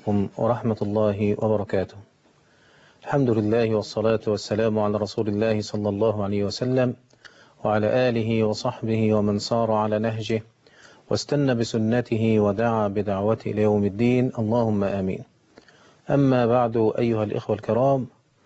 عليكم ورحمة الله وبركاته. الحمد لله والصلاة والسلام على رسول الله صلى الله عليه وسلم وعلى آله وصحبه ومن صار على نهجه واستنى بسنته ودعا بدعوته إلى يوم الدين، اللهم آمين. أما بعد أيها الإخوة الكرام،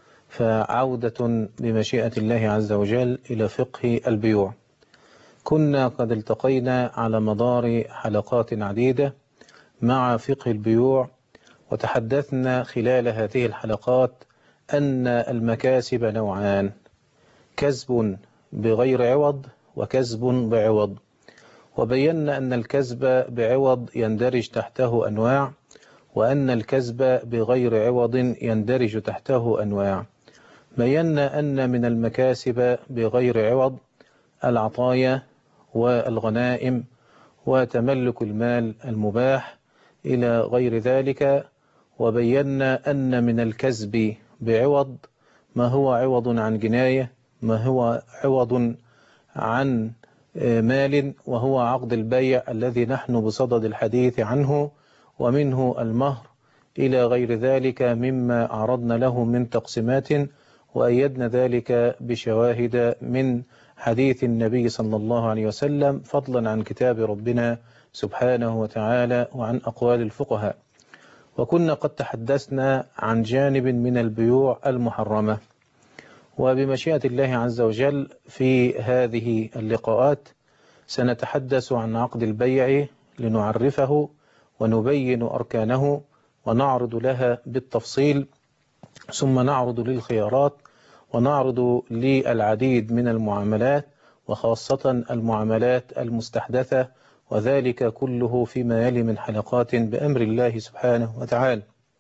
فعودة بمشيئة الله عز وجل إلى فقه البيوع. كنا قد التقينا على مدار حلقات عديدة مع فقه البيوع، وتحدثنا خلال هذه الحلقات أن المكاسب نوعان: كسب بغير عوض وكسب بعوض. وبينا أن الكسب بعوض يندرج تحته أنواع، وأن الكسب بغير عوض يندرج تحته أنواع. بينا أن من المكاسب بغير عوض العطايا والغنائم وتملك المال المباح إلى غير ذلك. وبينا أن من الكسب بعوض ما هو عوض عن جناية، ما هو عوض عن مال، وهو عقد البيع الذي نحن بصدد الحديث عنه، ومنه المهر إلى غير ذلك مما عرضنا له من تقسيمات، وأيدنا ذلك بشواهد من حديث النبي صلى الله عليه وسلم، فضلا عن كتاب ربنا سبحانه وتعالى وعن أقوال الفقهاء. وكنا قد تحدثنا عن جانب من البيوع المحرمة، وبمشيئة الله عز وجل في هذه اللقاءات سنتحدث عن عقد البيع لنعرفه ونبين أركانه ونعرض لها بالتفصيل، ثم نعرض للخيارات ونعرض للعديد من المعاملات، وخاصة المعاملات المستحدثة، وذلك كله فيما يلي من حلقات بأمر الله سبحانه وتعالى.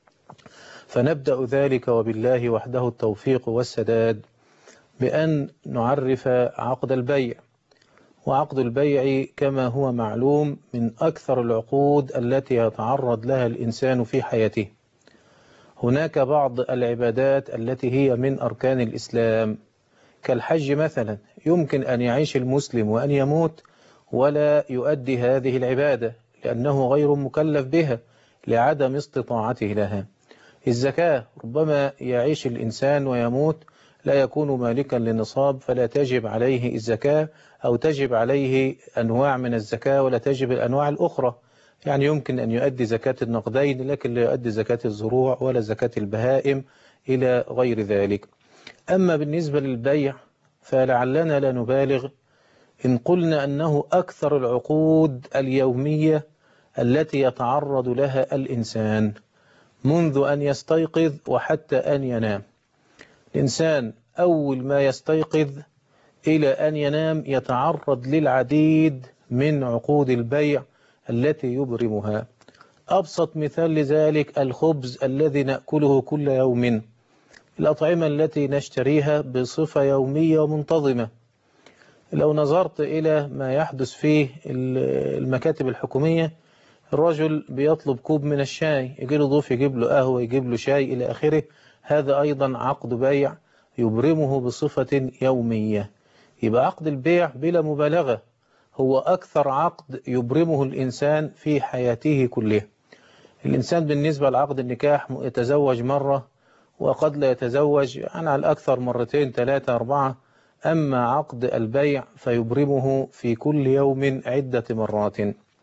فنبدأ ذلك وبالله وحده التوفيق والسداد بأن نعرف عقد البيع. وعقد البيع كما هو معلوم من أكثر العقود التي يتعرض لها الإنسان في حياته. هناك بعض العبادات التي هي من أركان الإسلام كالحج مثلا، يمكن أن يعيش المسلم وأن يموت ولا يؤدي هذه العبادة لأنه غير مكلف بها لعدم استطاعته لها. الزكاة ربما يعيش الإنسان ويموت لا يكون مالكا للنصاب فلا تجب عليه الزكاة، أو تجب عليه أنواع من الزكاة ولا تجب الأنواع الأخرى. يعني يمكن أن يؤدي زكاة النقدين لكن لا يؤدي زكاة الزروع ولا زكاة البهائم إلى غير ذلك. أما بالنسبة للبيع فلعلنا لا نبالغ إن قلنا أنه أكثر العقود اليومية التي يتعرض لها الإنسان منذ أن يستيقظ وحتى أن ينام. الإنسان أول ما يستيقظ إلى أن ينام يتعرض للعديد من عقود البيع التي يبرمها. أبسط مثال لذلك الخبز الذي نأكله كل يوم، الأطعمة التي نشتريها بصفة يومية ومنتظمة. لو نظرت إلى ما يحدث في المكاتب الحكومية، الرجل بيطلب كوب من الشاي، يجي له ضيف يجيب له قهوة يجيب له شاي إلى آخره. هذا أيضا عقد بيع يبرمه بصفة يومية. يبقى عقد البيع بلا مبالغة هو أكثر عقد يبرمه الإنسان في حياته كلها. الإنسان بالنسبة لعقد النكاح يتزوج مرة وقد لا يتزوج، يعني على الأكثر مرتين ثلاثة أربعة. أما عقد البيع فيبرمه في كل يوم عدة مرات.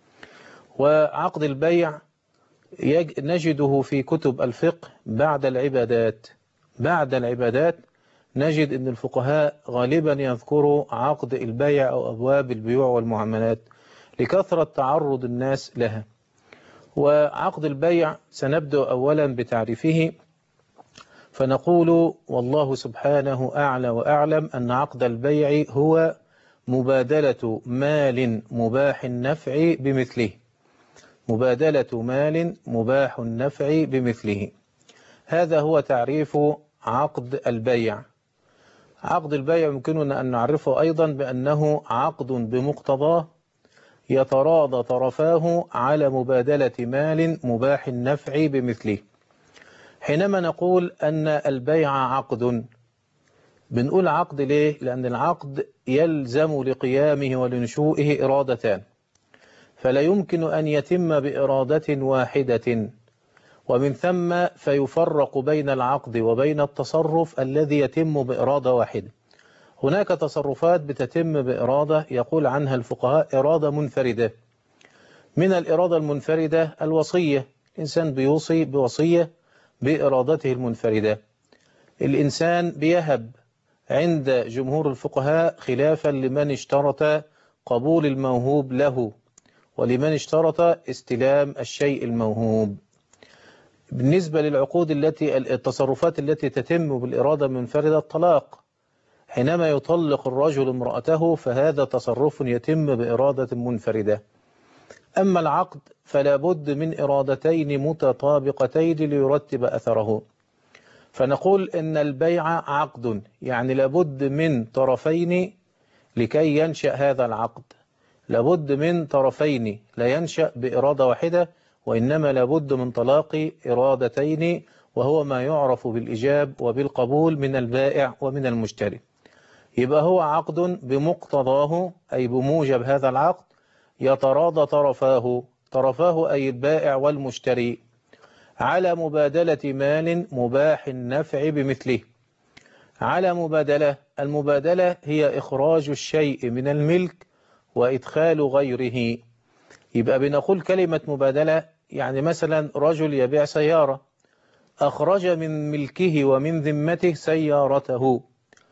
وعقد البيع نجده في كتب الفقه بعد العبادات. بعد العبادات نجد أن الفقهاء غالبا يذكروا عقد البيع أو أبواب البيوع والمعاملات لكثرة تعرض الناس لها. وعقد البيع سنبدأ أولا بتعريفه، فنقول والله سبحانه أعلى وأعلم أن عقد البيع هو مبادلة مال مباح النفع بمثله. مبادلة مال مباح النفع بمثله، هذا هو تعريف عقد البيع. عقد البيع يمكننا أن نعرفه أيضا بأنه عقد بمقتضاه يتراضى طرفاه على مبادلة مال مباح النفع بمثله. حينما نقول أن البيع عقد، بنقول عقد ليه؟ لأن العقد يلزم لقيامه ولنشوئه إرادتان، فلا يمكن أن يتم بإرادة واحدة، ومن ثم فيفرق بين العقد وبين التصرف الذي يتم بإرادة واحدة. هناك تصرفات بتتم بإرادة يقول عنها الفقهاء إرادة منفردة. من الإرادة المنفردة الوصية، الإنسان بيوصي بوصية بإرادته المنفردة. الإنسان بيهب عند جمهور الفقهاء خلافا لمن اشترط قبول الموهوب له ولمن اشترط استلام الشيء الموهوب. بالنسبة للعقود التصرفات التي تتم بالإرادة المنفردة الطلاق، حينما يطلق الرجل امرأته فهذا تصرف يتم بإرادة منفردة. أما العقد فلا بد من إرادتين متطابقتين ليرتب أثره. فنقول إن البيع عقد، يعني لابد من طرفين لكي ينشأ هذا العقد، لابد من طرفين، لا ينشأ بإرادة واحدة، وإنما لابد من طلاق إرادتين، وهو ما يعرف بالإيجاب وبالقبول من البائع ومن المشتري. يبقى هو عقد بمقتضاه أي بموجب هذا العقد يتراضى طرفاه أي البائع والمشتري على مبادلة مال مباح النفع بمثله. على مبادلة، المبادلة هي إخراج الشيء من الملك وإدخال غيره. يبقى بنقول كلمة مبادلة يعني مثلا رجل يبيع سيارة، أخرج من ملكه ومن ذمته سيارته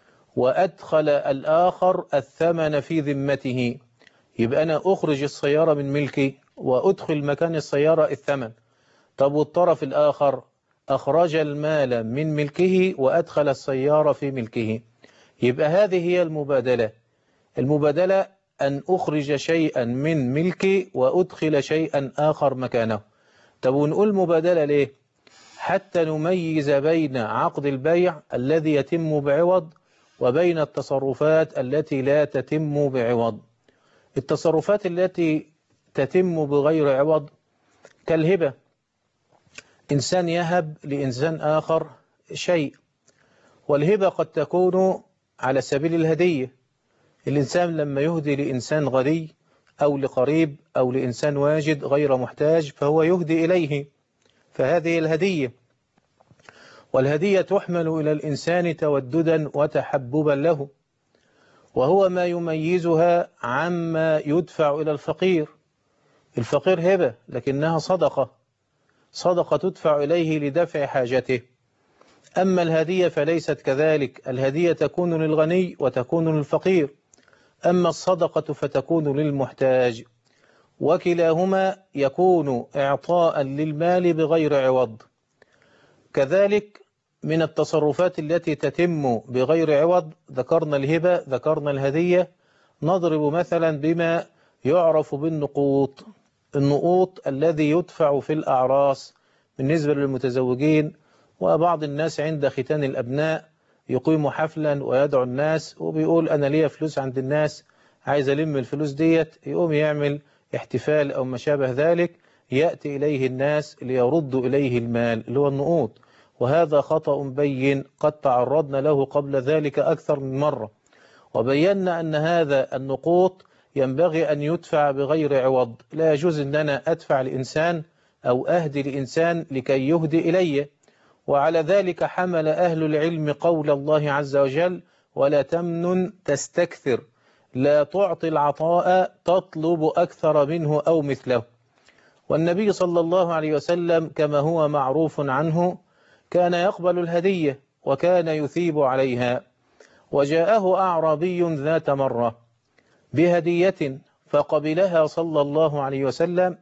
وأدخل الآخر الثمن في ذمته. يبقى أنا أخرج السيارة من ملكي وأدخل مكان السيارة الثمن. طب والطرف الآخر أخرج المال من ملكه وأدخل السيارة في ملكه. يبقى هذه هي المبادلة. المبادلة أن أخرج شيئا من ملكي وأدخل شيئا آخر مكانه. طب ونقول مبادلة ليه؟ حتى نميز بين عقد البيع الذي يتم بعوض وبين التصرفات التي لا تتم بعوض. التصرفات التي تتم بغير عوض كالهبة، إنسان يهب لإنسان آخر شيء، والهبة قد تكون على سبيل الهدية. الإنسان لما يهدي لإنسان غني أو لقريب أو لإنسان واجد غير محتاج فهو يهدي إليه، فهذه الهدية. والهدية تحمل إلى الإنسان توددا وتحببا له، وهو ما يميزها عما يدفع إلى الفقير. الفقير هبة لكنها صدقة تدفع إليه لدفع حاجته. أما الهدية فليست كذلك، الهدية تكون للغني وتكون للفقير، أما الصدقة فتكون للمحتاج، وكلاهما يكون إعطاء للمال بغير عوض. كذلك من التصرفات التي تتم بغير عوض ذكرنا الهبة، ذكرنا الهدية. نضرب مثلا بما يعرف بالنقوط. النقوط الذي يدفع في الأعراس بالنسبة للمتزوجين، وبعض الناس عند ختان الأبناء يقيم حفلا ويدعو الناس وبيقول أنا ليا فلوس عند الناس عايز ألم الفلوس ديت، يقوم يعمل احتفال أو ما شابه ذلك، يأتي إليه الناس ليردوا إليه المال اللي هو النقود، وهذا خطأ بين قد تعرضنا له قبل ذلك أكثر من مرة، وبينا أن هذا النقود ينبغي أن يدفع بغير عوض. لا يجوز أن أنا أدفع لإنسان أو أهدي لإنسان لكي يهدي إلي. وعلى ذلك حمل أهل العلم قول الله عز وجل ولا تمنن تستكثر، لا تعطي العطاء تطلب أكثر منه أو مثله. والنبي صلى الله عليه وسلم كما هو معروف عنه كان يقبل الهدية وكان يثيب عليها. وجاءه أعرابي ذات مرة بهدية فقبلها صلى الله عليه وسلم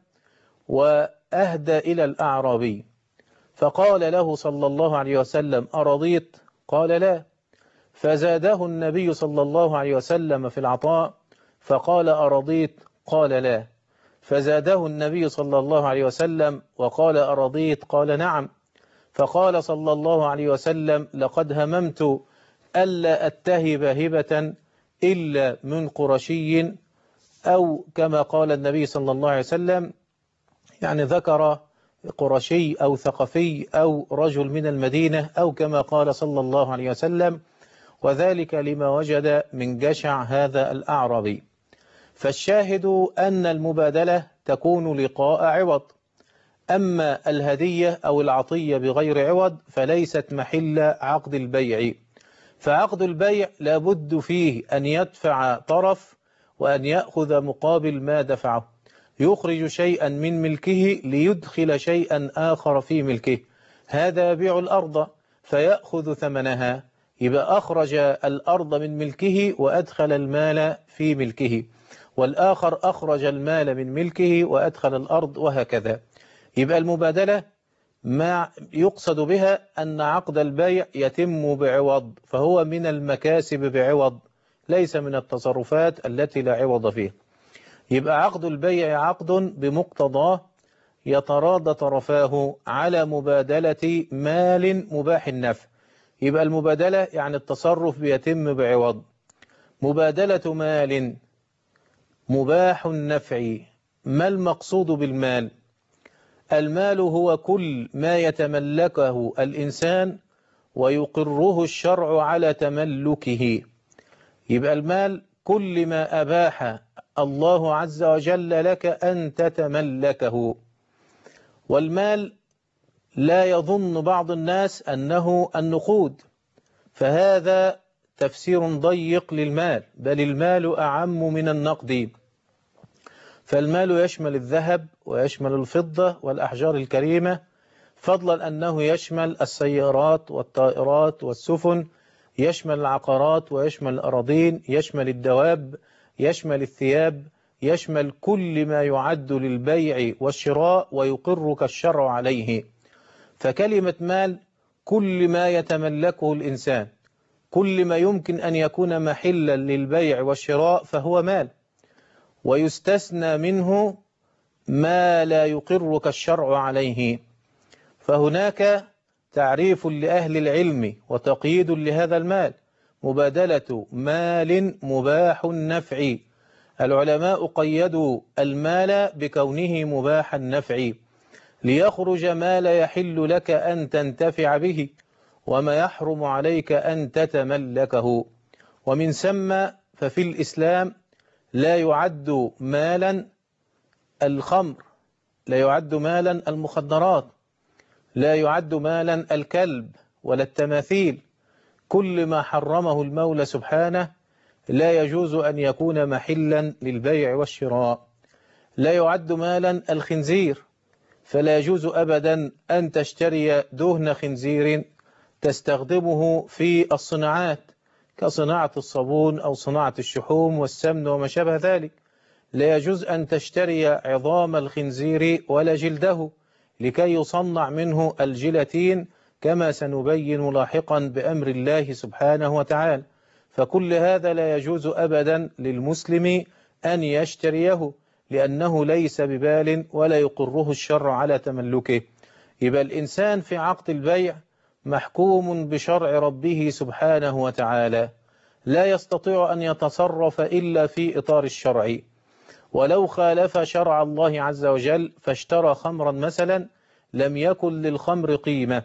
وأهدى إلى الأعرابي، فقال له صلى الله عليه وسلم أرضيت؟ قال لا، فزاده النبي صلى الله عليه وسلم في العطاء فقال أرضيت؟ قال لا، فزاده النبي صلى الله عليه وسلم وقال أرضيت؟ قال نعم، فقال صلى الله عليه وسلم لقد هممت ألا أتهب هبة إلا من قرشي، أو كما قال النبي صلى الله عليه وسلم، يعني ذكر قرشي أو ثقفي أو رجل من المدينة، أو كما قال صلى الله عليه وسلم، وذلك لما وجد من جشع هذا الأعرابي. فالشاهد أن المبادلة تكون لقاء عوض. أما الهدية أو العطية بغير عوض فليست محل عقد البيع. فعقد البيع لابد فيه أن يدفع طرف وأن يأخذ مقابل ما دفعه، يخرج شيئا من ملكه ليدخل شيئا آخر في ملكه. هذا يبيع الأرض فيأخذ ثمنها، يبقى أخرج الأرض من ملكه وأدخل المال في ملكه، والآخر أخرج المال من ملكه وأدخل الأرض، وهكذا. يبقى المبادلة ما يقصد بها أن عقد البيع يتم بعوض، فهو من المكاسب بعوض، ليس من التصرفات التي لا عوض فيها. يبقى عقد البيع عقد بمقتضاه يتراضى طرفاه على مبادلة مال مباح النفع. يبقى المبادلة يعني التصرف بيتم بعوض. مبادلة مال مباح النفع، ما المقصود بالمال؟ المال هو كل ما يتملكه الإنسان ويقره الشرع على تملكه. يبقى المال كل ما أباح الله عز وجل لك أن تتملكه. والمال لا يظن بعض الناس أنه النقود، فهذا تفسير ضيق للمال، بل المال أعم من النقد. فالمال يشمل الذهب ويشمل الفضة والأحجار الكريمة، فضلا أنه يشمل السيارات والطائرات والسفن، يشمل العقارات ويشمل الأراضين، يشمل الدواب، يشمل الثياب، يشمل كل ما يعد للبيع والشراء ويقرك الشرع عليه. فكلمة مال كل ما يتملكه الإنسان، كل ما يمكن أن يكون محلا للبيع والشراء فهو مال، ويستثنى منه ما لا يقرك الشرع عليه. فهناك تعريف لأهل العلم وتقييد لهذا المال: مبادلة مال مباح النفع. العلماء قيدوا المال بكونه مباح النفع ليخرج ما لا يحل لك أن تنتفع به وما يحرم عليك أن تتملكه. ومن ثم ففي الإسلام لا يعد مالا الخمر، لا يعد مالا المخدرات، لا يعد مالا الكلب ولا التماثيل. كل ما حرمه المولى سبحانه لا يجوز أن يكون محلا للبيع والشراء. لا يعد مالا الخنزير، فلا يجوز أبدا أن تشتري دهن خنزير تستخدمه في الصناعات كصناعة الصابون أو صناعة الشحوم والسمن وما شابه ذلك. لا يجوز أن تشتري عظام الخنزير ولا جلده لكي يصنع منه الجيلاتين، كما سنبين لاحقا بأمر الله سبحانه وتعالى. فكل هذا لا يجوز أبدا للمسلم أن يشتريه، لأنه ليس ببال ولا يقره الشرع على تملكه. يبقى الإنسان في عقد البيع محكوم بشرع ربه سبحانه وتعالى، لا يستطيع أن يتصرف إلا في إطار الشرع. ولو خالف شرع الله عز وجل فاشترى خمرا مثلا لم يكن للخمر قيمة،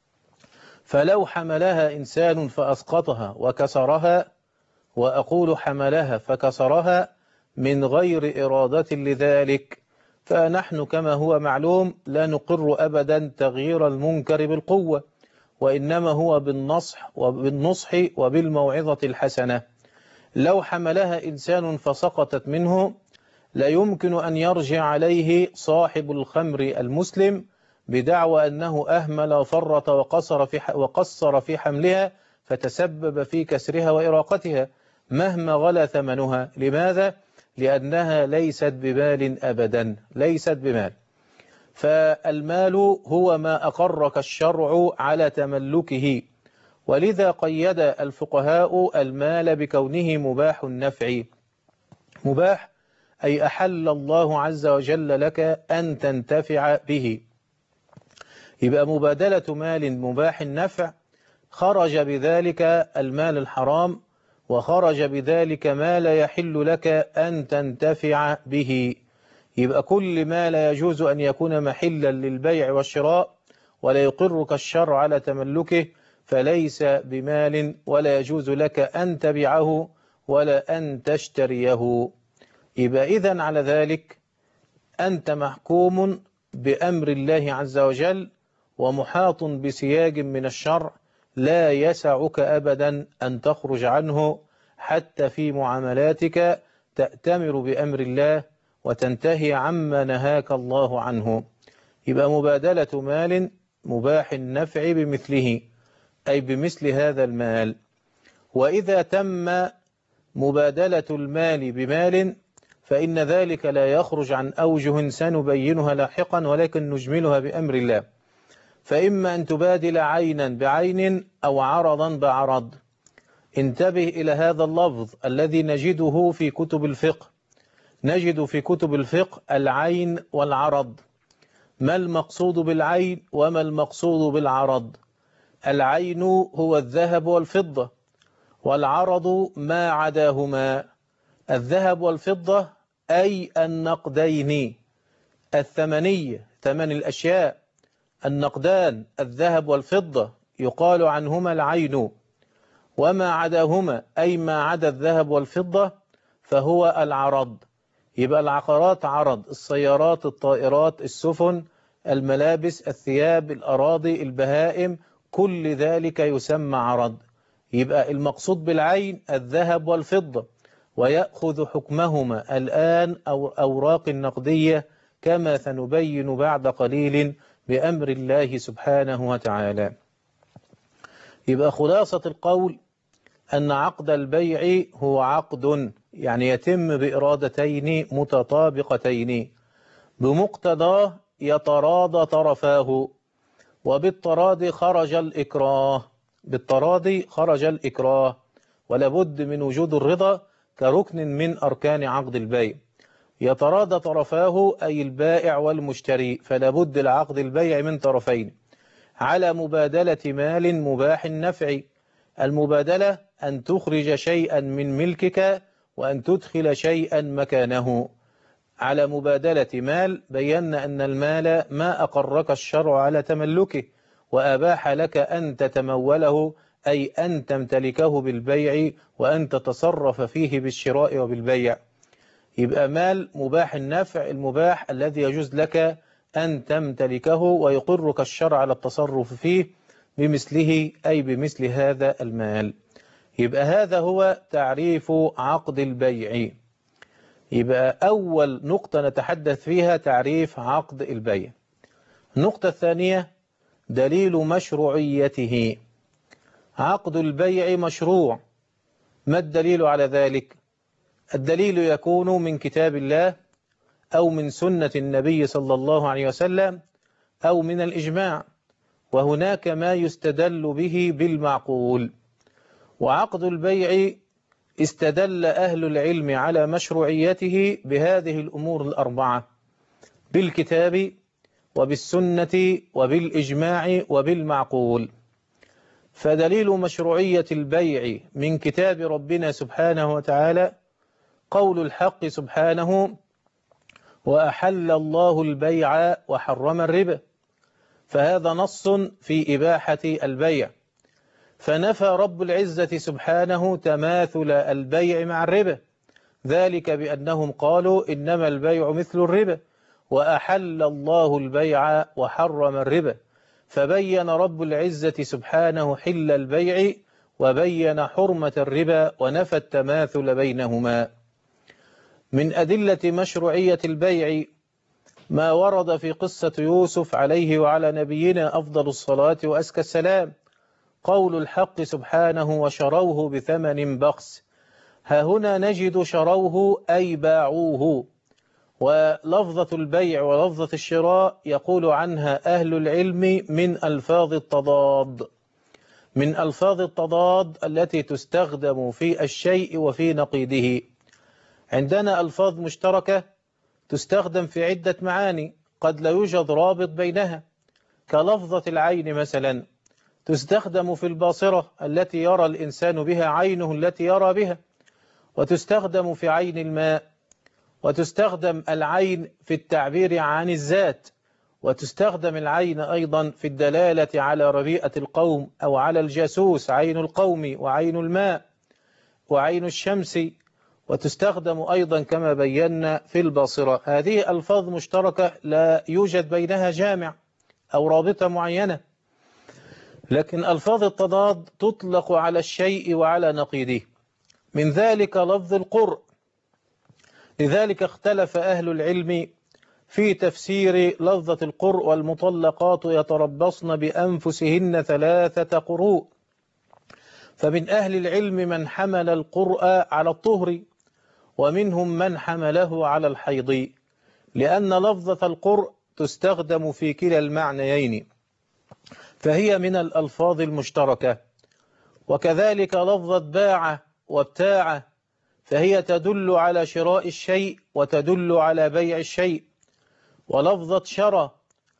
فلو حملها إنسان فأسقطها وكسرها، وأقول حملها فكسرها من غير إرادة لذلك، فنحن كما هو معلوم لا نقر أبدا تغيير المنكر بالقوة، وإنما هو بالنصح وبالموعظة الحسنة. لو حملها إنسان فسقطت منه لا يمكن أن يرجع عليه صاحب الخمر المسلم بدعوى أنه أهمل وفرط وقصر في حملها فتسبب في كسرها وإراقتها مهما غلا ثمنها. لماذا؟ لأنها ليست بمال أبدا، ليست بمال. فالمال هو ما أقرك الشرع على تملكه، ولذا قيد الفقهاء المال بكونه مباح النفع. مباح أي أحل الله عز وجل لك أن تنتفع به. يبقى مبادلة مال مباح النفع خرج بذلك المال الحرام، وخرج بذلك ما لا يحل لك أن تنتفع به. يبقى كل ما لا يجوز أن يكون محلا للبيع والشراء ولا يقرك الشرع على تملكه فليس بمال، ولا يجوز لك أن تبيعه ولا أن تشتريه. يبقى إذن على ذلك أنت محكوم بأمر الله عز وجل ومحاط بسياج من الشرع لا يسعك أبدا أن تخرج عنه، حتى في معاملاتك تأتمر بأمر الله وتنتهي عما نهاك الله عنه. يبقى مبادلة مال مباح النفع بمثله، أي بمثل هذا المال. وإذا تم مبادلة المال بمال فإن ذلك لا يخرج عن أوجه سنبينها لاحقا، ولكن نجملها بأمر الله. فإما أن تبادل عينا بعين أو عرضا بعرض. انتبه إلى هذا اللفظ الذي نجده في كتب الفقه. نجد في كتب الفقه العين والعرض. ما المقصود بالعين وما المقصود بالعرض؟ العين هو الذهب والفضة، والعرض ما عداهما. الذهب والفضة أي النقدين الثمنية، ثمن الأشياء. النقدان الذهب والفضة يقال عنهما العين، وما عداهما أي ما عدا الذهب والفضة فهو العرض. يبقى العقارات عرض، السيارات، الطائرات، السفن، الملابس، الثياب، الأراضي، البهائم، كل ذلك يسمى عرض. يبقى المقصود بالعين الذهب والفضة، ويأخذ حكمهما الآن أو أوراق النقدية كما سنبين بعد قليل بأمر الله سبحانه وتعالى. يبقى خلاصة القول أن عقد البيع هو عقد يعني يتم بإرادتين متطابقتين بمقتضاه يتراضى طرفاه، وبالتراضي خرج الإكراه. بالتراضي خرج الإكراه، ولابد من وجود الرضا كركن من أركان عقد البيع. يتراضى طرفاه أي البائع والمشتري، فلابد لعقد البيع من طرفين على مبادلة مال مباح النفع. المبادلة أن تخرج شيئا من ملكك وأن تدخل شيئا مكانه. على مبادلة مال بينا أن المال ما أقرك الشرع على تملكه وأباح لك أن تتموله، أي أن تمتلكه بالبيع وأن تتصرف فيه بالشراء وبالبيع. يبقى مال مباح النفع، المباح الذي يجوز لك أن تمتلكه ويقرك الشرع على التصرف فيه بمثله، أي بمثل هذا المال. يبقى هذا هو تعريف عقد البيع. يبقى أول نقطة نتحدث فيها تعريف عقد البيع. النقطة الثانية دليل مشروعيته. عقد البيع مشروع. ما الدليل على ذلك؟ الدليل يكون من كتاب الله أو من سنة النبي صلى الله عليه وسلم أو من الإجماع، وهناك ما يستدل به بالمعقول. وعقد البيع استدل أهل العلم على مشروعيته بهذه الأمور الأربعة: بالكتاب وبالسنة وبالإجماع وبالمعقول. فدليل مشروعية البيع من كتاب ربنا سبحانه وتعالى قول الحق سبحانه: وأحل الله البيع وحرم الربا. فهذا نص في إباحة البيع، فنفى رب العزة سبحانه تماثل البيع مع الربا، ذلك بأنهم قالوا إنما البيع مثل الربا، وأحل الله البيع وحرم الربا. فبين رب العزة سبحانه حل البيع وبين حرمة الربا ونفى التماثل بينهما. من أدلة مشروعية البيع ما ورد في قصة يوسف عليه وعلى نبينا أفضل الصلاة وأزكى السلام، قول الحق سبحانه: وشروه بثمن بخس. ها هنا نجد شروه أي باعوه، ولفظة البيع ولفظة الشراء يقول عنها أهل العلم من ألفاظ التضاد، من ألفاظ التضاد التي تستخدم في الشيء وفي نقيضه. عندنا ألفاظ مشتركة تستخدم في عدة معاني قد لا يوجد رابط بينها، كلفظة العين مثلا تستخدم في الباصرة التي يرى الإنسان بها، عينه التي يرى بها، وتستخدم في عين الماء، وتستخدم العين في التعبير عن الذات، وتستخدم العين أيضا في الدلالة على ربيئة القوم أو على الجاسوس، عين القوم وعين الماء وعين الشمس وتستخدم أيضا كما بينا في الباصرة. هذه ألفاظ مشتركة لا يوجد بينها جامع أو رابطة معينة، لكن ألفاظ التضاد تطلق على الشيء وعلى نقيضه، من ذلك لفظ القرء. لذلك اختلف أهل العلم في تفسير لفظة القرء: والمطلقات يتربصن بأنفسهن 3 قروء. فمن أهل العلم من حمل القرء على الطهر، ومنهم من حمله على الحيض، لأن لفظة القرء تستخدم في كلا المعنيين، فهي من الألفاظ المشتركة. وكذلك لفظة باع وابتاع، فهي تدل على شراء الشيء وتدل على بيع الشيء. ولفظة شرى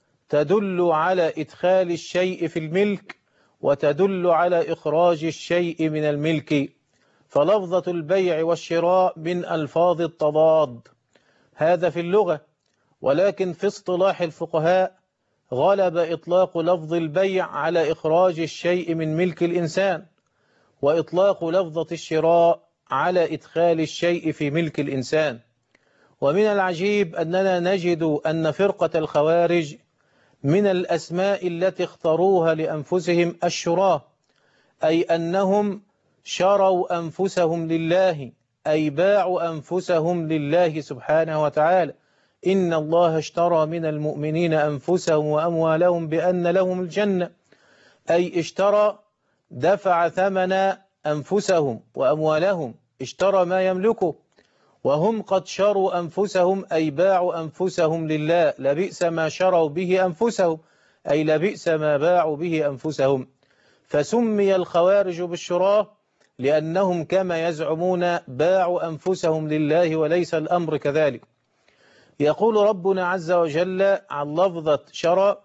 تدل على إدخال الشيء في الملك وتدل على إخراج الشيء من الملك. فلفظة البيع والشراء من ألفاظ التضاد، هذا في اللغة. ولكن في اصطلاح الفقهاء غلب إطلاق لفظ البيع على إخراج الشيء من ملك الإنسان، وإطلاق لفظة الشراء على إدخال الشيء في ملك الإنسان. ومن العجيب أننا نجد أن فرقة الخوارج من الأسماء التي اختاروها لأنفسهم الشراء، أي أنهم شروا أنفسهم لله، أي باعوا أنفسهم لله سبحانه وتعالى. إن الله اشترى من المؤمنين أنفسهم وأموالهم بأن لهم الجنة، أي اشترى، دفع ثمن أنفسهم وأموالهم، اشترى ما يملكه. وهم قد شروا أنفسهم أي باعوا أنفسهم لله، لبئس ما شروا به أنفسهم، أي لبئس ما باعوا به أنفسهم. فسمي الخوارج بالشراء لأنهم كما يزعمون باعوا أنفسهم لله، وليس الأمر كذلك. يقول ربنا عز وجل عن لفظة شرى: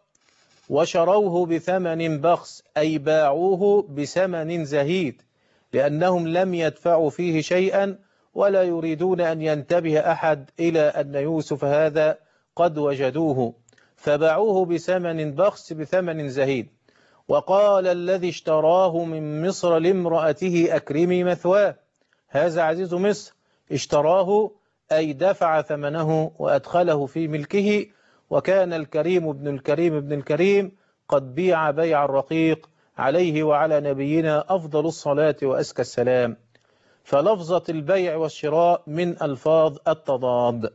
وشروه بثمن بخس، أي باعوه بثمن زهيد، لأنهم لم يدفعوا فيه شيئا ولا يريدون أن ينتبه أحد إلى أن يوسف هذا قد وجدوه، فباعوه بثمن بخس بثمن زهيد. وقال الذي اشتراه من مصر لامرأته أكرمي مثواه، هذا عزيز مصر، اشتراه أي دفع ثمنه وأدخله في ملكه. وكان الكريم ابن الكريم ابن الكريم قد بيع بيع الرقيق، عليه وعلى نبينا أفضل الصلاة وأزكى السلام. فلفظة البيع والشراء من ألفاظ التضاد.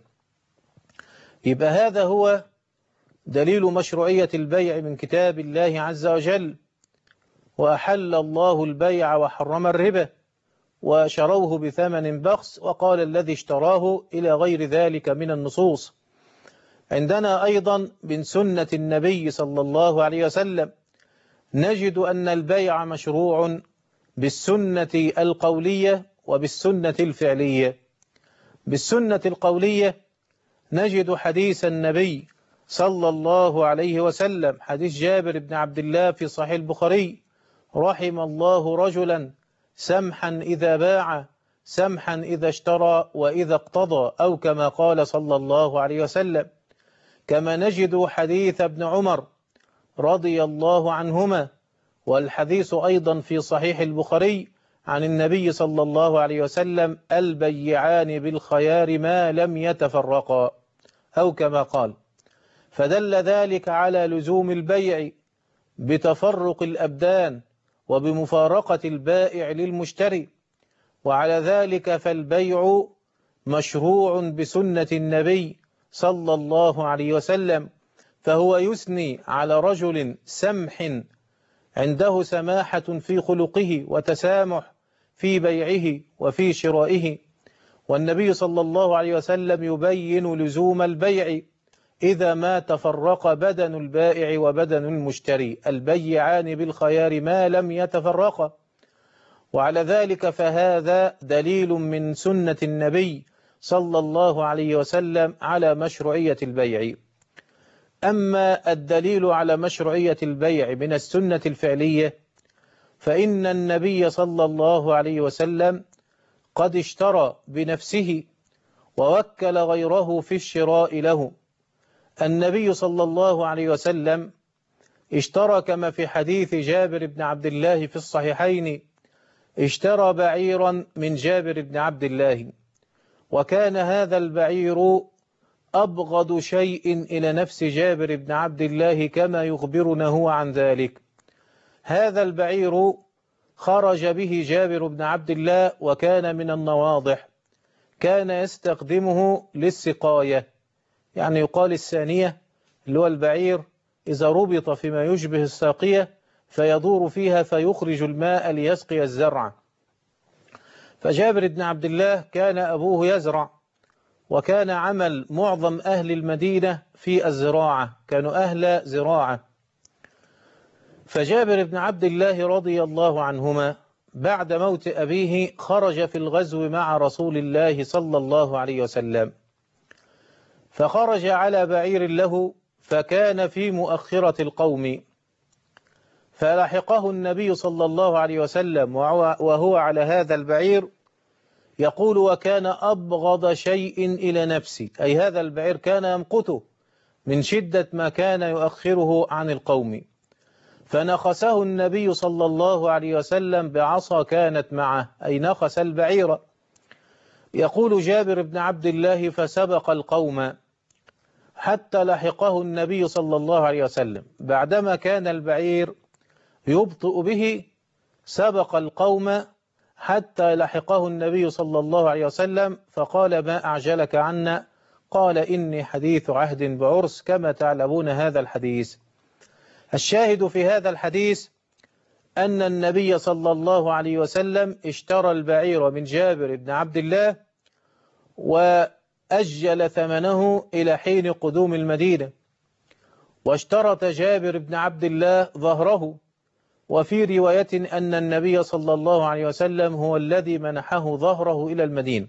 يبقى هذا هو دليل مشروعية البيع من كتاب الله عز وجل: وأحل الله البيع وحرم الربا وشروه بثمن بخس، وقال الذي اشتراه، إلى غير ذلك من النصوص. عندنا أيضا من سنة النبي صلى الله عليه وسلم نجد أن البيع مشروع بالسنة القولية وبالسنة الفعلية. بالسنة القولية نجد حديث النبي صلى الله عليه وسلم، حديث جابر بن عبد الله في صحيح البخاري: رحم الله رجلا سمحا إذا باع سمحا إذا اشترى وإذا اقتضى، أو كما قال صلى الله عليه وسلم. كما نجد حديث ابن عمر رضي الله عنهما، والحديث أيضا في صحيح البخاري عن النبي صلى الله عليه وسلم: البيعان بالخيار ما لم يتفرقا، أو كما قال. فدل ذلك على لزوم البيع بتفرق الأبدان وبمفارقة البائع للمشتري. وعلى ذلك فالبيع مشروع بسنة النبي صلى الله عليه وسلم، فهو يثني على رجل سمح عنده سماحة في خلقه وتسامح في بيعه وفي شرائه. والنبي صلى الله عليه وسلم يبين لزوم البيع إذا ما تفرق بدن البائع وبدن المشتري، البيعان بالخيار ما لم يتفرقا. وعلى ذلك فهذا دليل من سنة النبي صلى الله عليه وسلم على مشروعية البيع. أما الدليل على مشروعية البيع من السنة الفعلية، فإن النبي صلى الله عليه وسلم قد اشترى بنفسه ووكل غيره في الشراء له. النبي صلى الله عليه وسلم اشترى كما في حديث جابر بن عبد الله في الصحيحين: اشترى بعيرا من جابر بن عبد الله، وكان هذا البعير أبغض شيء إلى نفس جابر بن عبد الله كما يخبرنا هو عن ذلك. هذا البعير خرج به جابر بن عبد الله وكان من النواضح، كان يستخدمه للسقاية، يعني يقال الثانية اللي هو البعير إذا ربط فيما يشبه الساقية فيدور فيها فيخرج الماء ليسقي الزرع. فجابر بن عبد الله كان أبوه يزرع، وكان عمل معظم أهل المدينة في الزراعة، كانوا أهل زراعة. فجابر بن عبد الله رضي الله عنهما بعد موت أبيه خرج في الغزو مع رسول الله صلى الله عليه وسلم، فخرج على بعير له فكان في مؤخرة القوم، فلحقه النبي صلى الله عليه وسلم وهو على هذا البعير يقول: وكان أبغض شيء إلى نفسي، أي هذا البعير كان يمقته من شدة ما كان يؤخره عن القوم، فنخسه النبي صلى الله عليه وسلم بعصا كانت معه، أي نخس البعير. يقول جابر بن عبد الله: فسبق القوم حتى لحقه النبي صلى الله عليه وسلم، بعدما كان البعير يبطئ به سبق القوم حتى لحقه النبي صلى الله عليه وسلم، فقال: ما أعجلك عنا؟ قال: إني حديث عهد بعرس، كما تعلمون هذا الحديث. الشاهد في هذا الحديث أن النبي صلى الله عليه وسلم اشترى البعير من جابر بن عبد الله وأجل ثمنه إلى حين قدوم المدينة، واشترط جابر بن عبد الله ظهره، وفي رواية أن النبي صلى الله عليه وسلم هو الذي منحه ظهره إلى المدينة.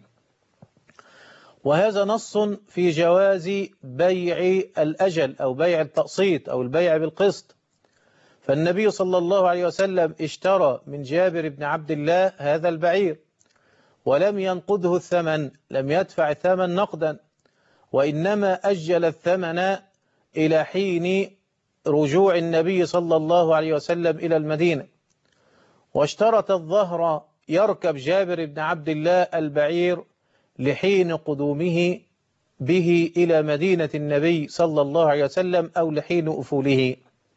وهذا نص في جواز بيع الأجل أو بيع التقسيط أو البيع بالقسط. فالنبي صلى الله عليه وسلم اشترى من جابر بن عبد الله هذا البعير ولم ينقده الثمن، لم يدفع الثمن نقدا، وإنما أجل الثمن إلى حين رجوع النبي صلى الله عليه وسلم إلى المدينة، واشترط الظهر يركب جابر بن عبد الله البعير لحين قدومه به إلى مدينة النبي صلى الله عليه وسلم أو لحين أفوله.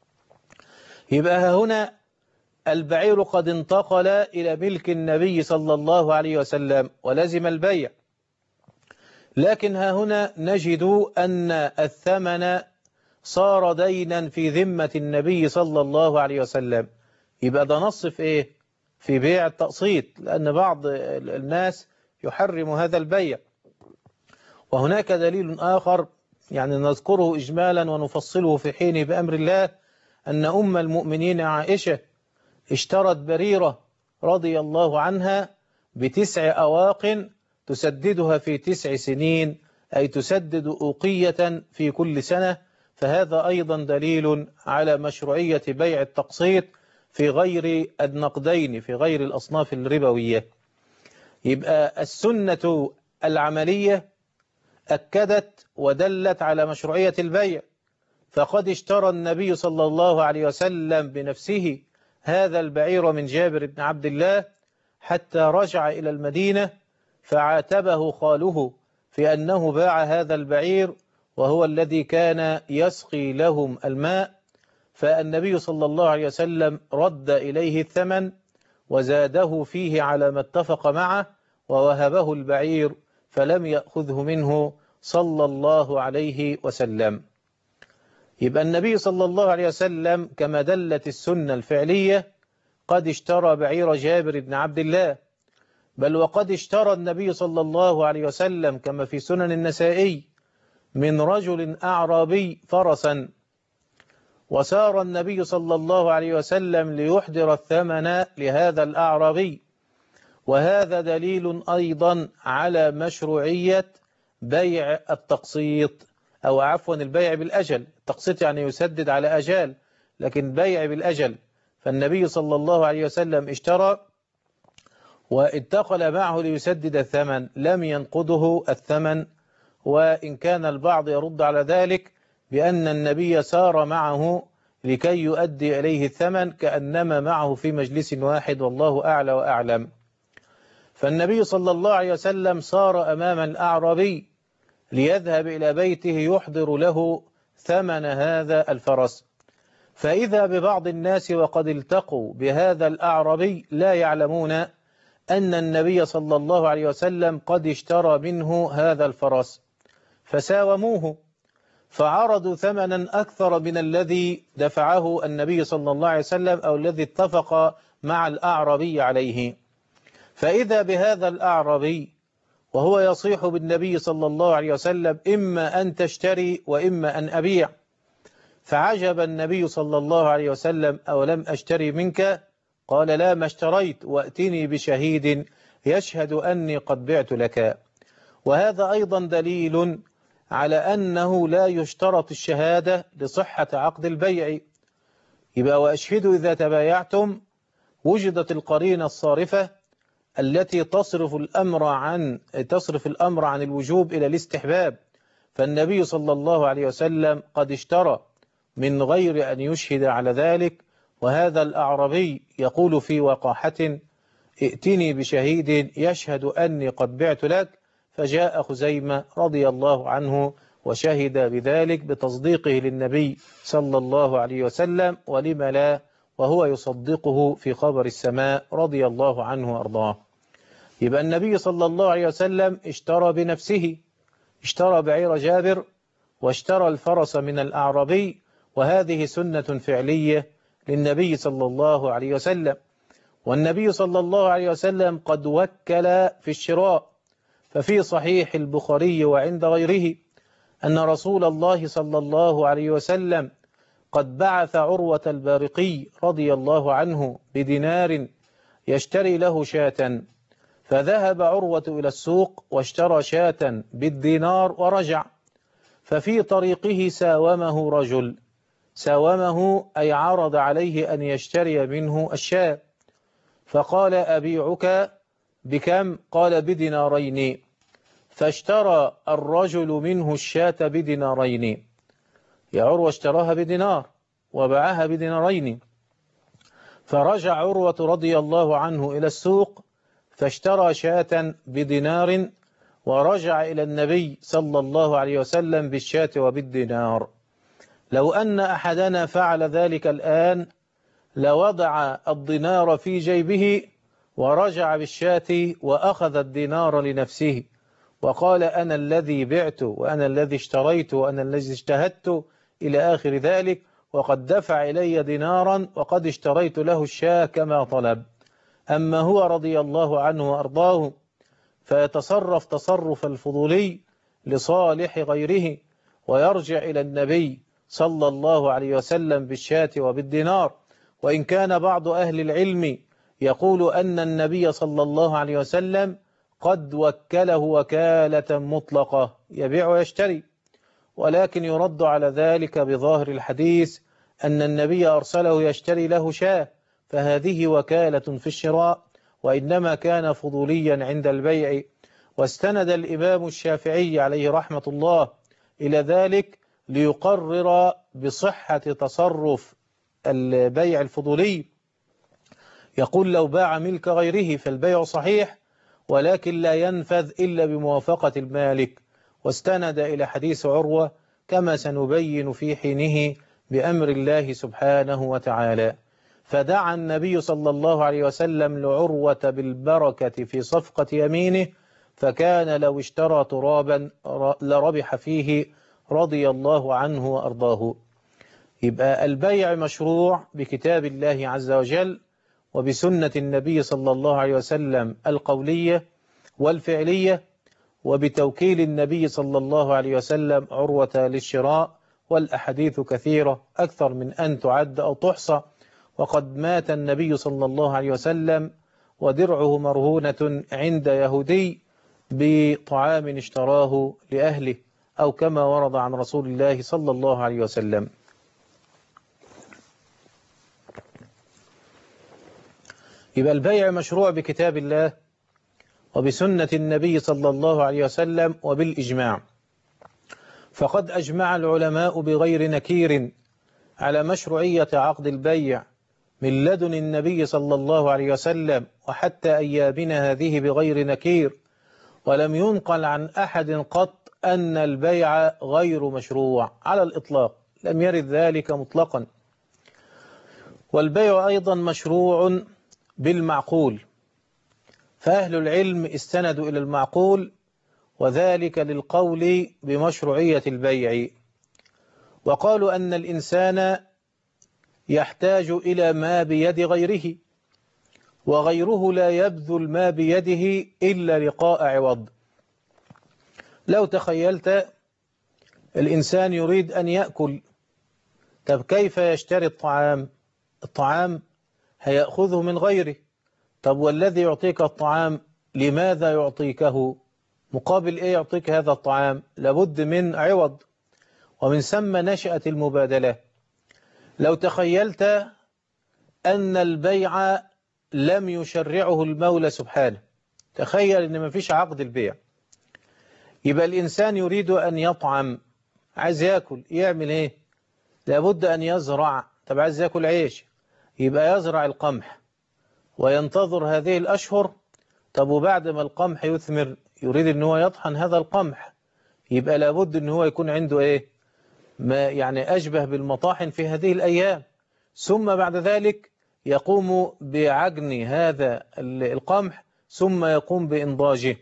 يبقى هنا البعير قد انتقل إلى ملك النبي صلى الله عليه وسلم ولزم البيع، لكن ها هنا نجد أن الثمن صار دينا في ذمة النبي صلى الله عليه وسلم. يبقى ده نص في إيه؟ في بيع التقسيط، لأن بعض الناس يحرم هذا البيع. وهناك دليل آخر يعني نذكره إجمالا ونفصله في حينه بأمر الله، أن أم المؤمنين عائشة اشترت بريرة رضي الله عنها ب9 أواق تسددها في 9 سنين، أي تسدد أوقية في كل سنة. فهذا أيضا دليل على مشروعية بيع التقسيط في غير النقدين، في غير الأصناف الربوية. يبقى السنة العملية أكدت ودلت على مشروعية البيع، فقد اشترى النبي صلى الله عليه وسلم بنفسه هذا البعير من جابر بن عبد الله حتى رجع إلى المدينة، فعاتبه خاله في أنه باع هذا البعير وهو الذي كان يسقي لهم الماء، فالنبي صلى الله عليه وسلم رد إليه الثمن وزاده فيه على ما اتفق معه ووهبه البعير فلم يأخذه منه صلى الله عليه وسلم. يبقى النبي صلى الله عليه وسلم كما دلت السنة الفعلية قد اشترى بعير جابر بن عبد الله، بل وقد اشترى النبي صلى الله عليه وسلم كما في سنن النسائي من رجل أعرابي فرسا، وسار النبي صلى الله عليه وسلم ليحضر الثمن لهذا الأعرابي. وهذا دليل أيضا على مشروعية بيع التقسيط، أو عفوا البيع بالأجل. التقسيط يعني يسدد على أجال، لكن بيع بالأجل. فالنبي صلى الله عليه وسلم اشترى وانتقل معه ليسدد الثمن، لم ينقضه الثمن. وإن كان البعض يرد على ذلك بأن النبي سار معه لكي يؤدي إليه الثمن كأنما معه في مجلس واحد، والله أعلى وأعلم. فالنبي صلى الله عليه وسلم صار أمام الأعرابي ليذهب إلى بيته يحضر له ثمن هذا الفرس، فإذا ببعض الناس وقد التقوا بهذا الأعرابي لا يعلمون أن النبي صلى الله عليه وسلم قد اشترى منه هذا الفرس، فساوموه فعرضوا ثمنا أكثر من الذي دفعه النبي صلى الله عليه وسلم أو الذي اتفق مع الأعرابي عليه. فإذا بهذا الأعرابي وهو يصيح بالنبي صلى الله عليه وسلم: إما أن تشتري وإما أن أبيع. فعجب النبي صلى الله عليه وسلم: أولم أشتري منك؟ قال: لا، ما اشتريت، وأتني بشهيد يشهد أني قد بعت لك. وهذا أيضا دليل على أنه لا يشترط الشهادة لصحة عقد البيع. يبقى وأشهدوا إذا تبايعتم وجدت القرينة الصارفة التي تصرف الأمر عن الوجوب إلى الاستحباب. فالنبي صلى الله عليه وسلم قد اشترى من غير أن يشهد على ذلك، وهذا الأعرابي يقول في وقاحة: ائتني بشهيد يشهد أني قد بعت لك. فجاء خزيمة رضي الله عنه وشهد بذلك بتصديقه للنبي صلى الله عليه وسلم، ولم لا، وهو يصدقه في خبر السماء رضي الله عنه وأرضاه. يبقى النبي صلى الله عليه وسلم اشترى بنفسه، اشترى بعير جابر واشترى الفرس من الأعرابي، وهذه سنة فعلية للنبي صلى الله عليه وسلم. والنبي صلى الله عليه وسلم قد وكل في الشراء، ففي صحيح البخاري وعند غيره أن رسول الله صلى الله عليه وسلم قد بعث عروة البارقي رضي الله عنه بدينار يشتري له شاة، فذهب عروة إلى السوق واشترى شاة بالدينار ورجع، ففي طريقه ساومه رجل، ساومه أي عرض عليه أن يشتري منه الشاة، فقال: أبيعك بكم؟ قال: بدينارين. فاشترى الرجل منه الشاة بدينارين. يا عروة اشتراها بدينار وباعها بدينارين. فرجع عروة رضي الله عنه إلى السوق فاشترى شاة بدينار، ورجع إلى النبي صلى الله عليه وسلم بالشاة وبالدينار. لو أن أحدنا فعل ذلك الآن لوضع الدينار في جيبه ورجع بالشاة وأخذ الدينار لنفسه وقال: أنا الذي بعت وأنا الذي اشتريت وأنا الذي اجتهدت إلى آخر ذلك، وقد دفع إلي دينارا وقد اشتريت له الشاة كما طلب. أما هو رضي الله عنه وأرضاه فيتصرف تصرف الفضولي لصالح غيره، ويرجع إلى النبي صلى الله عليه وسلم بالشاة وبالدينار. وإن كان بعض أهل العلم يقول أن النبي صلى الله عليه وسلم قد وكله وكالة مطلقة يبيع ويشتري، ولكن يرد على ذلك بظاهر الحديث أن النبي أرسله يشتري له شاة، فهذه وكالة في الشراء، وإنما كان فضوليا عند البيع. واستند الإمام الشافعي عليه رحمة الله إلى ذلك ليقرر بصحة تصرف البيع الفضولي. يقول: لو باع ملك غيره فالبيع صحيح، ولكن لا ينفذ إلا بموافقة المالك. واستند إلى حديث عروة كما سنبين في حينه بأمر الله سبحانه وتعالى. فدعا النبي صلى الله عليه وسلم لعروة بالبركة في صفقة يمينه، فكان لو اشترى ترابا لربح فيه رضي الله عنه وأرضاه. يبقى البيع مشروع بكتاب الله عز وجل وبسنة النبي صلى الله عليه وسلم القولية والفعلية، وبتوكيل النبي صلى الله عليه وسلم عروة للشراء. والأحاديث كثيرة أكثر من أن تعد أو تحصى. وقد مات النبي صلى الله عليه وسلم ودرعه مرهونة عند يهودي بطعام اشتراه لأهله، أو كما ورد عن رسول الله صلى الله عليه وسلم. يبقى البيع مشروع بكتاب الله وبسنة النبي صلى الله عليه وسلم وبالإجماع. فقد أجمع العلماء بغير نكير على مشروعية عقد البيع من لدن النبي صلى الله عليه وسلم وحتى أيامنا هذه بغير نكير، ولم ينقل عن أحد قط أن البيع غير مشروع على الإطلاق، لم يرد ذلك مطلقا. والبيع أيضا مشروع بالمعقول، فأهل العلم استندوا إلى المعقول، وذلك للقول بمشروعية البيع، وقالوا أن الإنسان يحتاج إلى ما بيد غيره، وغيره لا يبذل ما بيده إلا لقاء عوض. لو تخيلت الإنسان يريد أن يأكل، طب كيف يشتري الطعام؟ الطعام هيأخذه من غيره، طب والذي يعطيك الطعام لماذا يعطيكه؟ مقابل إيه يعطيك هذا الطعام؟ لابد من عوض، ومن ثم نشأت المبادلة. لو تخيلت أن البيع لم يشرعه المولى سبحانه، تخيل أن ما فيش عقد البيع، يبقى الإنسان يريد أن يطعم، عايز يأكل، يعمل إيه؟ لابد أن يزرع. طب عايز يأكل عيش، يبقى يزرع القمح وينتظر هذه الأشهر. طب وبعد ما القمح يثمر يريد أن هو يطحن هذا القمح، يبقى لابد أن هو يكون عنده إيه؟ ما يعني أشبه بالمطاحن في هذه الأيام، ثم بعد ذلك يقوم بعجن هذا القمح، ثم يقوم بإنضاجه.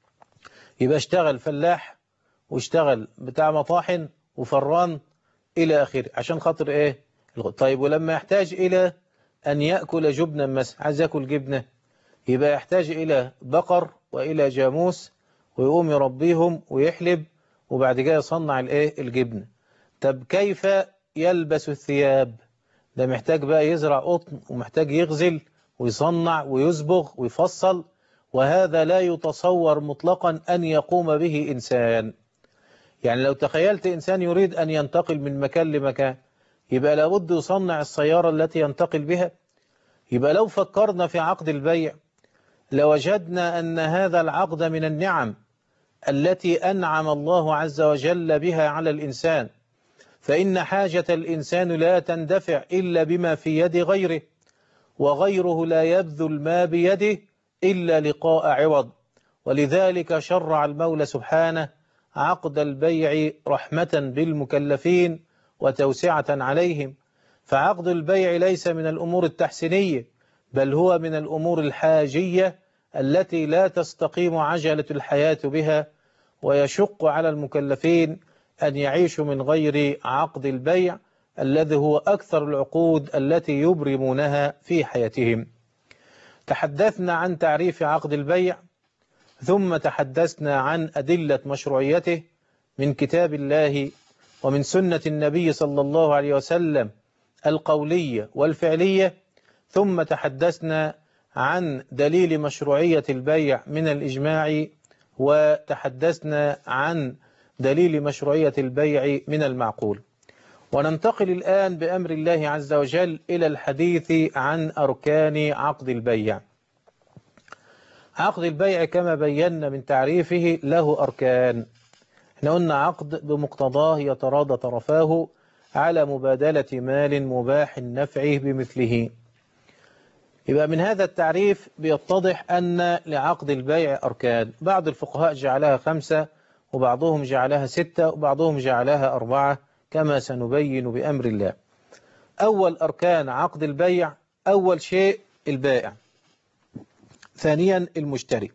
يبقى اشتغل فلاح واشتغل بتاع مطاحن وفران إلى آخره عشان خاطر إيه؟ طيب ولما يحتاج إلى أن يأكل جبنا مثلا، عايز يأكل جبنة، يبقى يحتاج إلى بقر وإلى جاموس، ويقوم يربيهم ويحلب، وبعد كده يصنع الإيه؟ الجبنة. طب كيف يلبس الثياب؟ ده محتاج بقى يزرع قطن، ومحتاج يغزل ويصنع ويصبغ ويفصل، وهذا لا يتصور مطلقا أن يقوم به إنسان. يعني لو تخيلت إنسان يريد أن ينتقل من مكان لمكان، يبقى لابد يصنع السيارة التي ينتقل بها. يبقى لو فكرنا في عقد البيع لوجدنا أن هذا العقد من النعم التي أنعم الله عز وجل بها على الإنسان، فإن حاجة الإنسان لا تندفع إلا بما في يد غيره، وغيره لا يبذل ما بيده إلا لقاء عوض. ولذلك شرع المولى سبحانه عقد البيع رحمة بالمكلفين وتوسعة عليهم. فعقد البيع ليس من الأمور التحسينية، بل هو من الأمور الحاجية التي لا تستقيم عجلة الحياة بها، ويشق على المكلفين أن يعيشوا من غير عقد البيع الذي هو أكثر العقود التي يبرمونها في حياتهم. تحدثنا عن تعريف عقد البيع، ثم تحدثنا عن أدلة مشروعيته من كتاب الله ومن سنة النبي صلى الله عليه وسلم القولية والفعلية، ثم تحدثنا عن دليل مشروعية البيع من الإجماع، وتحدثنا عن دليل مشروعية البيع من المعقول. وننتقل الآن بأمر الله عز وجل إلى الحديث عن أركان عقد البيع. عقد البيع كما بينا من تعريفه له أركان. احنا قلنا عقد بمقتضاه يتراضى طرفاه على مبادلة مال مباح النفع بمثله. يبقى من هذا التعريف بيتضح أن لعقد البيع أركان، بعض الفقهاء جعلها 5، وبعضهم جعلها 6، وبعضهم جعلها 4، كما سنبين بأمر الله. أول أركان عقد البيع، أول شيء البائع، ثانيا المشتري.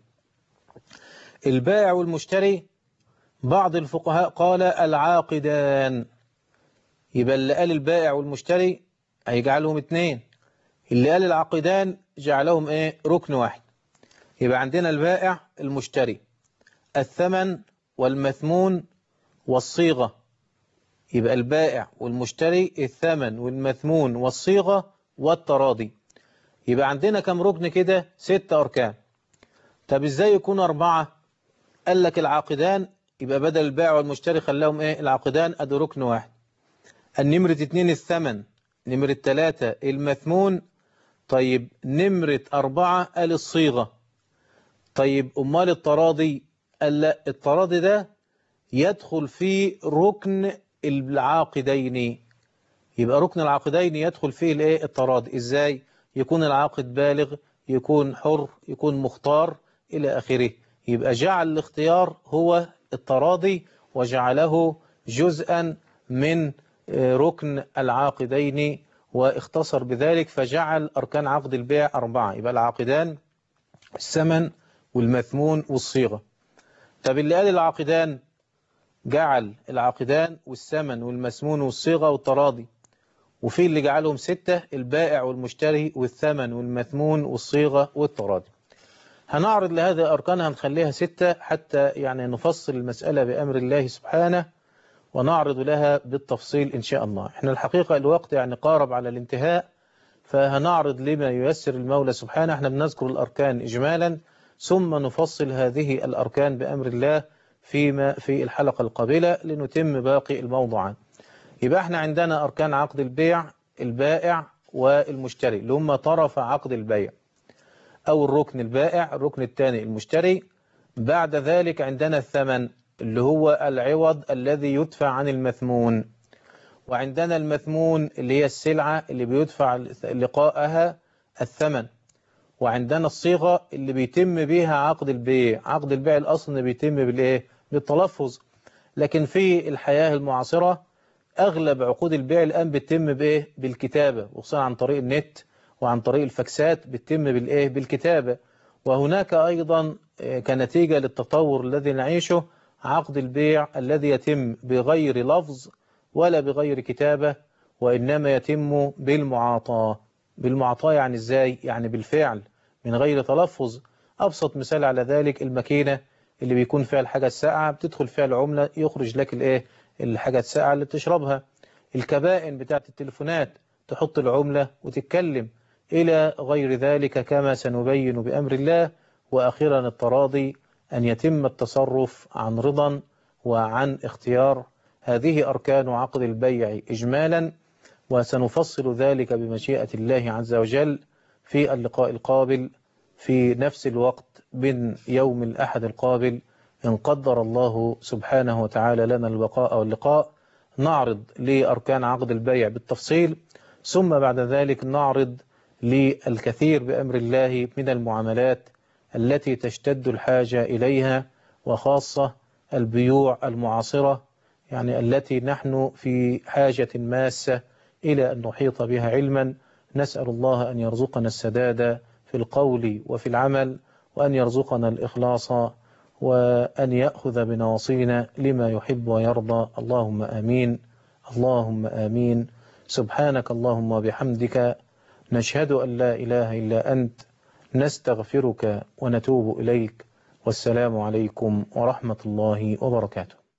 البائع والمشتري بعض الفقهاء قال العاقدان، يبقى اللي قال البائع والمشتري هيجعلهم 2، اللي قال العاقدان جعلهم ايه؟ ركن واحد. يبقى عندنا البائع المشتري، الثمن والمثمون والصيغة. يبقى البائع والمشتري، الثمن والمثمون والصيغة والتراضي. يبقى عندنا كم ركن كده؟ 6 أركان. طب ازاي يكون 4؟ قال لك العاقدان، يبقى بدل البائع والمشتري خلاهم ايه؟ العاقدان، ادي ركن واحد. النمرة 2 الثمن، نمرة 3 المثمون، طيب نمرة 4 قال الصيغة. طيب أمال التراضي؟ قال لا، التراضي ده يدخل في ركن العاقدين. يبقى ركن العقدين يدخل فيه الايه التراضي. ازاي؟ يكون العاقد بالغ، يكون حر، يكون مختار إلى آخره. يبقى جعل الاختيار هو التراضي وجعله جزءا من ركن العاقدين، واختصر بذلك فجعل أركان عقد البيع 4. يبقى العاقدان، الثمن، والمثمون، والصيغة. طب اللي قال العاقدان جعل العاقدان والثمن والمثمون والصيغة والتراضي. وفي اللي جعلهم 6: البائع والمشتري والثمن والمثمون والصيغة والتراضي. هنعرض لهذه الأركان، هنخليها 6 حتى يعني نفصل المسألة بأمر الله سبحانه، ونعرض لها بالتفصيل إن شاء الله. احنا الحقيقة الوقت يعني قارب على الانتهاء، فهنعرض لما ييسر المولى سبحانه. احنا بنذكر الأركان إجمالا، ثم نفصل هذه الأركان بأمر الله في الحلقة القابلة لنتم باقي الموضوعات. يبقى احنا عندنا أركان عقد البيع: البائع والمشتري اللي هم طرف عقد البيع، أو الركن البائع، الركن الثاني المشتري. بعد ذلك عندنا الثمن اللي هو العوض الذي يدفع عن المثمون، وعندنا المثمون اللي هي السلعة اللي بيدفع لقاءها الثمن، وعندنا الصيغة اللي بيتم بيها عقد البيع. عقد البيع الأصل بيتم بالإيه؟ بالتلفظ. لكن في الحياة المعاصرة أغلب عقود البيع الآن بتتم بإيه؟ بالكتابة، وخصوصا عن طريق النت وعن طريق الفاكسات بتتم بالإيه؟ بالكتابة. وهناك أيضا كنتيجة للتطور الذي نعيشه عقد البيع الذي يتم بغير لفظ ولا بغير كتابة، وإنما يتم بالمعاطاة. بالمعاطاة يعني إزاي؟ يعني بالفعل من غير تلفظ. أبسط مثال على ذلك الماكينة اللي بيكون فيها الحاجة الساقعة، بتدخل فيها العملة يخرج لك الإيه؟ الحاجة الساقعة اللي بتشربها. الكبائن بتاعت التليفونات تحط العملة وتتكلم، إلى غير ذلك كما سنبين بأمر الله. وأخيرا التراضي، أن يتم التصرف عن رضا وعن اختيار. هذه أركان عقد البيع إجمالا، وسنفصل ذلك بمشيئة الله عز وجل في اللقاء القابل في نفس الوقت من يوم الأحد القابل، إن قدر الله سبحانه وتعالى لنا البقاء واللقاء. نعرض لأركان عقد البيع بالتفصيل، ثم بعد ذلك نعرض للكثير بأمر الله من المعاملات التي تشتد الحاجة إليها، وخاصة البيوع المعاصرة، يعني التي نحن في حاجة ماسة إلى أن نحيط بها علما. نسأل الله أن يرزقنا السداد في القول وفي العمل، وأن يرزقنا الإخلاص، وأن يأخذ بنواصينا لما يحب ويرضى. اللهم آمين، اللهم آمين. سبحانك اللهم وبحمدك، نشهد أن لا إله إلا أنت، نستغفرك ونتوب إليك. والسلام عليكم ورحمة الله وبركاته.